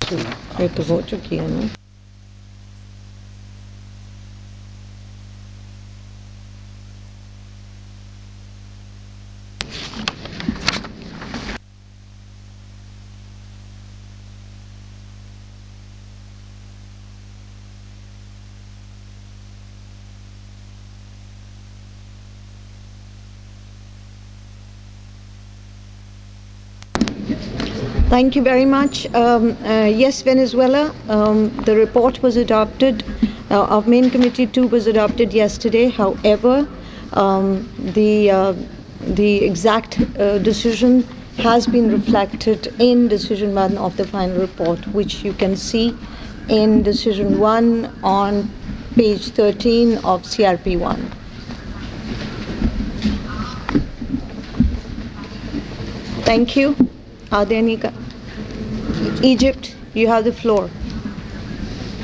ये तो हो चुकी है ना. Thank you very much. Yes, Venezuela, the report was adopted. Of Main Committee 2 was adopted yesterday. However, the exact decision has been reflected in Decision 1 of the final report, which you can see in Decision 1 on page 13 of CRP 1. Thank you. Are there any... Egypt, you have the floor.